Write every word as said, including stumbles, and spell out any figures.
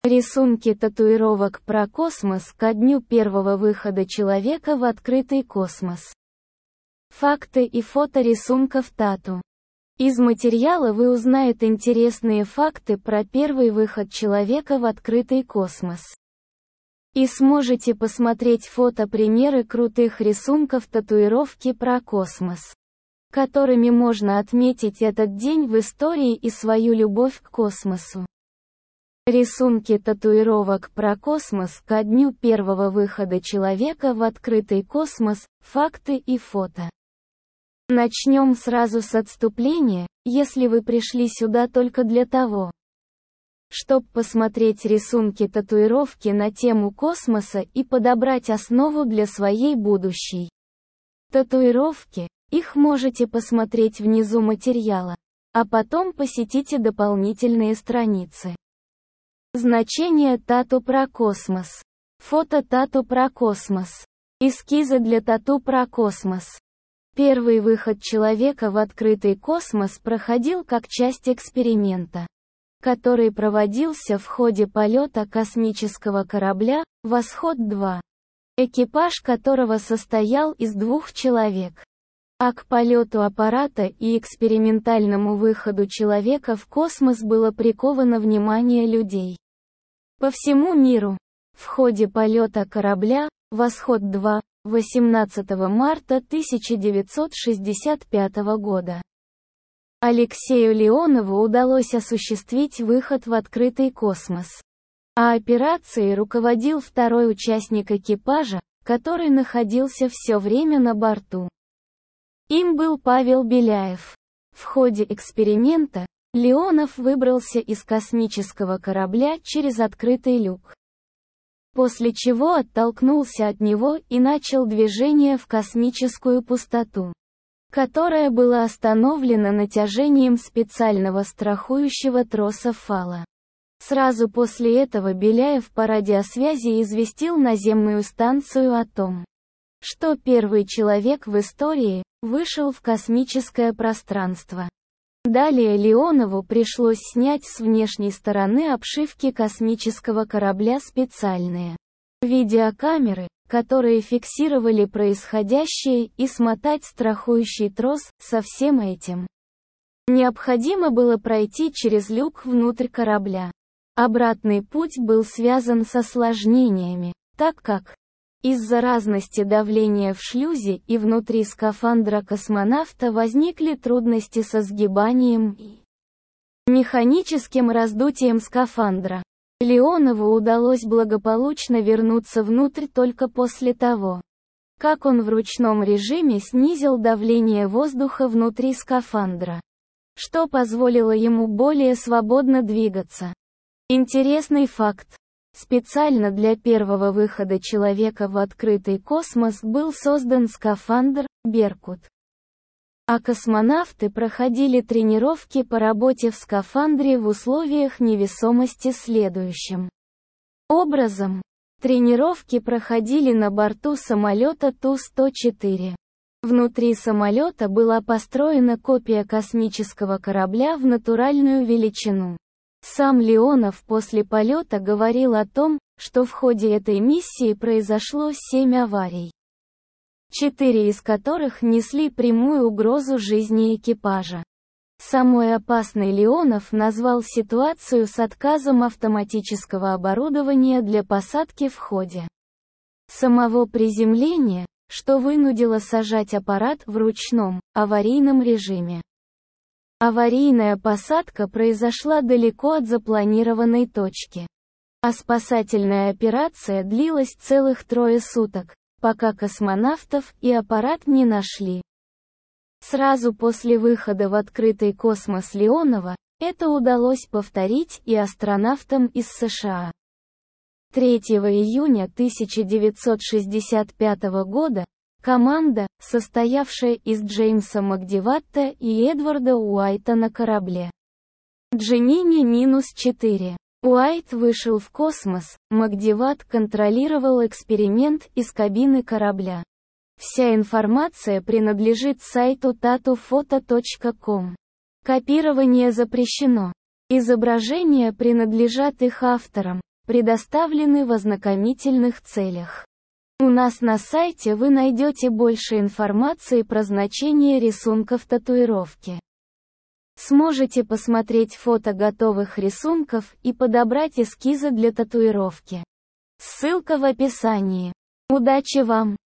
Рисунки татуировок про космос ко дню первого выхода человека в открытый космос. Факты и фото рисунков тату. Из материала вы узнаете интересные факты про первый выход человека в открытый космос. И сможете посмотреть фото-примеры крутых рисунков татуировки про космос, которыми можно отметить этот день в истории и свою любовь к космосу. Рисунки татуировок про космос ко дню первого выхода человека в открытый космос, факты и фото. Начнем сразу с отступления, если вы пришли сюда только для того, чтобы посмотреть рисунки татуировки на тему космоса и подобрать основу для своей будущей татуировки. Их можете посмотреть внизу материала, а потом посетите дополнительные страницы. Значение тату про космос. Фото тату про космос. Эскизы для тату про космос. Первый выход человека в открытый космос проходил как часть эксперимента, который проводился в ходе полета космического корабля «Восход-два», экипаж которого состоял из двух человек. А к полету аппарата и экспериментальному выходу человека в космос было приковано внимание людей по всему миру. В ходе полета корабля «Восход-два» восемнадцатого марта тысяча девятьсот шестьдесят пятого года Алексею Леонову удалось осуществить выход в открытый космос. А операцией руководил второй участник экипажа, который находился все время на борту. Им был Павел Беляев. В ходе эксперимента Леонов выбрался из космического корабля через открытый люк, после чего оттолкнулся от него и начал движение в космическую пустоту, которая была остановлена натяжением специального страхующего троса фала. Сразу после этого Беляев по радиосвязи известил наземную станцию о том, что первый человек в истории вышел в космическое пространство. Далее Леонову пришлось снять с внешней стороны обшивки космического корабля специальные видеокамеры, которые фиксировали происходящее, и смотать страхующий трос. Со всем этим необходимо было пройти через люк внутрь корабля. Обратный путь был связан с осложнениями, так как из-за разности давления в шлюзе и внутри скафандра космонавта возникли трудности со сгибанием и механическим раздутием скафандра. Леонову удалось благополучно вернуться внутрь только после того, как он в ручном режиме снизил давление воздуха внутри скафандра, что позволило ему более свободно двигаться. Интересный факт. Специально для первого выхода человека в открытый космос был создан скафандр «Беркут». А космонавты проходили тренировки по работе в скафандре в условиях невесомости следующим образом. Тренировки проходили на борту самолета Ту сто четыре. Внутри самолета была построена копия космического корабля в натуральную величину. Сам Леонов после полета говорил о том, что в ходе этой миссии произошло семь аварий, четыре из которых несли прямую угрозу жизни экипажа. Самой опасной Леонов назвал ситуацию с отказом автоматического оборудования для посадки в ходе самого приземления, что вынудило сажать аппарат в ручном, аварийном режиме. Аварийная посадка произошла далеко от запланированной точки. А спасательная операция длилась целых трое суток, пока космонавтов и аппарат не нашли. Сразу после выхода в открытый космос Леонова, это удалось повторить и астронавтам из США. третьего июня тысяча девятьсот шестьдесят пятого года, команда, состоявшая из Джеймса Макдиватта и Эдварда Уайта на корабле Джемини четыре. Уайт вышел в космос, Макдиватт контролировал эксперимент из кабины корабля. Вся информация принадлежит сайту татуфото точка ком. Копирование запрещено. Изображения принадлежат их авторам. предоставлены в ознакомительных целях. У нас на сайте вы найдете больше информации про значение рисунков татуировки. Сможете посмотреть фото готовых рисунков и подобрать эскизы для татуировки. Ссылка в описании. Удачи вам!